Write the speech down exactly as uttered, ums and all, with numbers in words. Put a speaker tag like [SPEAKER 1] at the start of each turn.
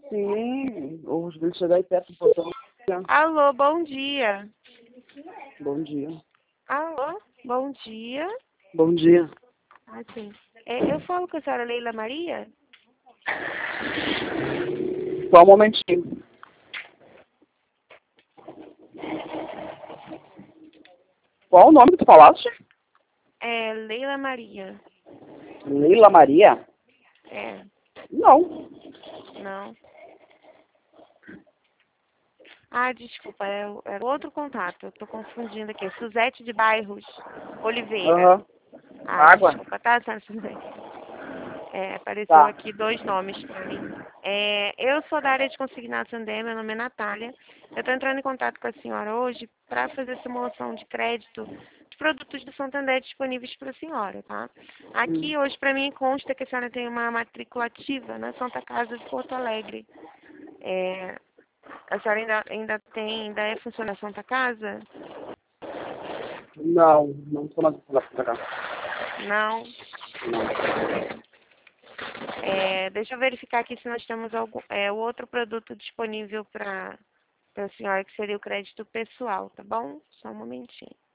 [SPEAKER 1] Sim, o Júlio chegar aí perto do portão.
[SPEAKER 2] Alô, bom dia.
[SPEAKER 1] Bom dia.
[SPEAKER 2] Alô, bom dia.
[SPEAKER 1] Bom dia.
[SPEAKER 2] Ah, sim. É, eu falo com a senhora Leila Maria?
[SPEAKER 1] Só um momentinho. Qual o nome que tu falaste?
[SPEAKER 2] É, Leila Maria.
[SPEAKER 1] Leila Maria?
[SPEAKER 2] É,
[SPEAKER 1] Não.
[SPEAKER 2] não. Ah, desculpa, é, o- é outro contato. Eu tô confundindo aqui. Suzete de Bairros Oliveira.
[SPEAKER 1] Aham.
[SPEAKER 2] Ah,
[SPEAKER 1] Água.
[SPEAKER 2] desculpa, tá, senhora Suzete? É, apareceu
[SPEAKER 1] Tá.
[SPEAKER 2] aqui dois nomes para mim. É, eu sou da área de consignado Santander, meu nome é Natália. Eu estou entrando em contato com a senhora hoje para fazer simulação de crédito de produtos do Santander disponíveis para a senhora, tá?
[SPEAKER 1] Hum.
[SPEAKER 2] Aqui hoje para mim consta que a senhora tem uma matrícula ativa na Santa Casa de Porto Alegre. É, a senhora ainda, ainda tem, ainda é funcionária da Santa Casa?
[SPEAKER 1] Não, não tô na na- pra cá.
[SPEAKER 2] Não.
[SPEAKER 1] Não.
[SPEAKER 2] É, deixa eu verificar aqui se nós temos algum, é, o outro produto disponível para para a senhora, que seria o crédito pessoal, tá bom? Só um momentinho.